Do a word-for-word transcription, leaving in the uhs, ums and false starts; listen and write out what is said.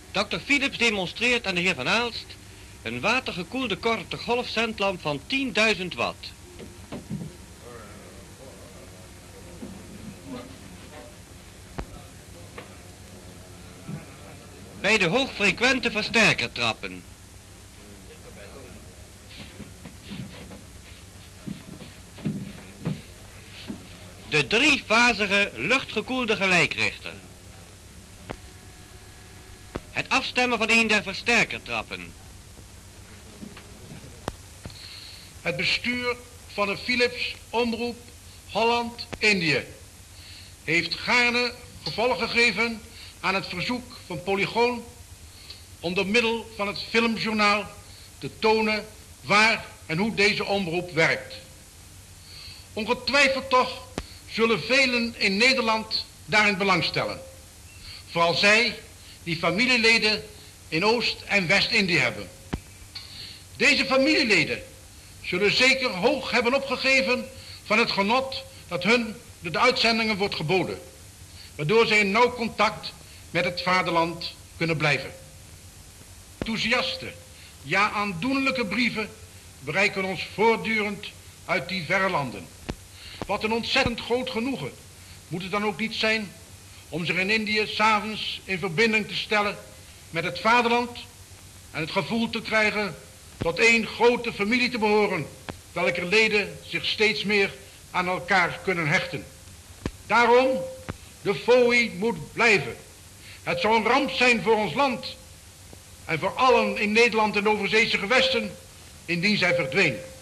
dokter Philips demonstreert aan de heer Van Aalst een watergekoelde korte golfzendlamp van tienduizend watt. Bij de hoogfrequente versterkertrappen. De driefazige luchtgekoelde gelijkrichter. Het afstemmen van een der versterkertrappen. Het bestuur van de Philips Omroep Holland-Indië heeft gaarne gevolg gegeven aan het verzoek van Polygoon om door middel van het filmjournaal te tonen waar en hoe deze omroep werkt. Ongetwijfeld toch zullen velen in Nederland daarin belangstellen. Vooral zij die familieleden in Oost- en West-Indië hebben. Deze familieleden zullen zeker hoog hebben opgegeven van het genot dat hun door de uitzendingen wordt geboden, waardoor zij in nauw contact met het vaderland kunnen blijven. Enthousiaste, ja aandoenlijke brieven bereiken ons voortdurend uit die verre landen. Wat een ontzettend groot genoegen moet het dan ook niet zijn om zich in Indië 's avonds in verbinding te stellen met het vaderland en het gevoel te krijgen tot één grote familie te behoren, welker leden zich steeds meer aan elkaar kunnen hechten. Daarom, de F O I moet blijven. Het zou een ramp zijn voor ons land en voor allen in Nederland en overzeese gewesten indien zij verdween.